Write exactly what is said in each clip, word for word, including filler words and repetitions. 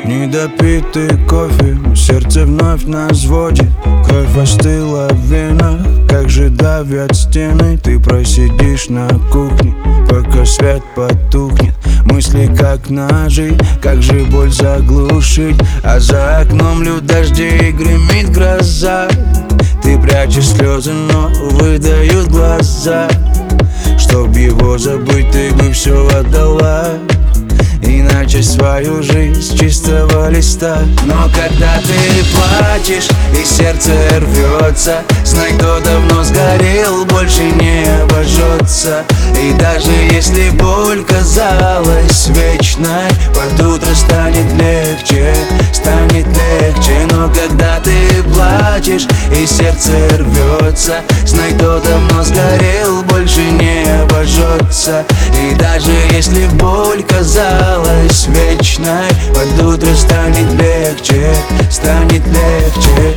Недопитый кофе, сердце вновь на взводе. Кровь остыла в венах, как же давят стены. Ты просидишь на кухне, пока свет потухнет. Мысли как ножи, как же боль заглушить. А за окном льют дожди и гремит гроза. Ты прячешь слезы, но выдают глаза. Чтоб его забыть, ты бы все отдала, иначе свою жизнь с чистого листа. Но когда ты плачешь и сердце рвется, знай, кто давно сгорел, больше не обожжется. И даже если боль казалась вечной, под утро станет легче, станет легче. Но когда ты плачешь и сердце рвется, знай, кто давно сгорел, больше не обожжется. И даже если боль казалась вечной, под утро станет легче, станет легче.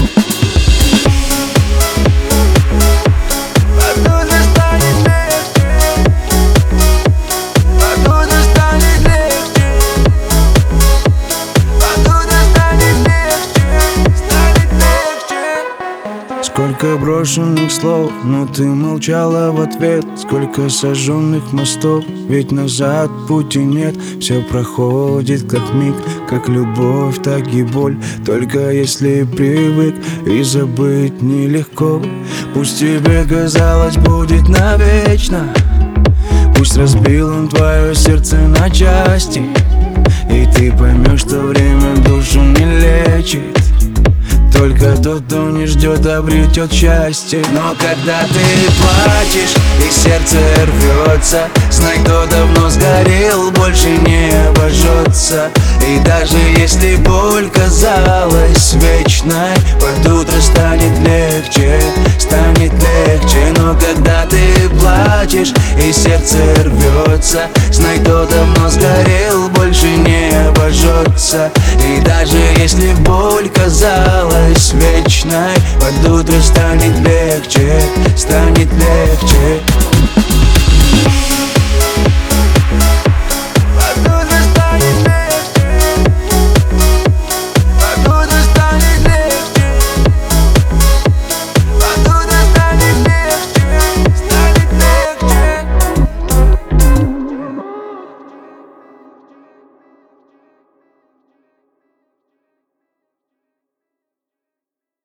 Сколько брошенных слов, но ты молчала в ответ. Сколько сожженных мостов, ведь назад пути нет. Все проходит как миг, как любовь, так и боль. Только если привык, и забыть нелегко. Пусть тебе казалось будет навечно, пусть разбил он твое сердце на части, и ты поймешь, что время душу не лечит. Только тот, кто не ждет, обретет счастье. Но когда ты плачешь и сердце рвется, знай, кто давно сгорел, больше не обожжется. И даже если боль казалась вечной, под утро станет легче, станет легче. Но когда ты плачешь и сердце рвется, знай, кто давно сгорел, больше не обожжется. И даже если боль казалась вечной, под утро станет легче, станет легче.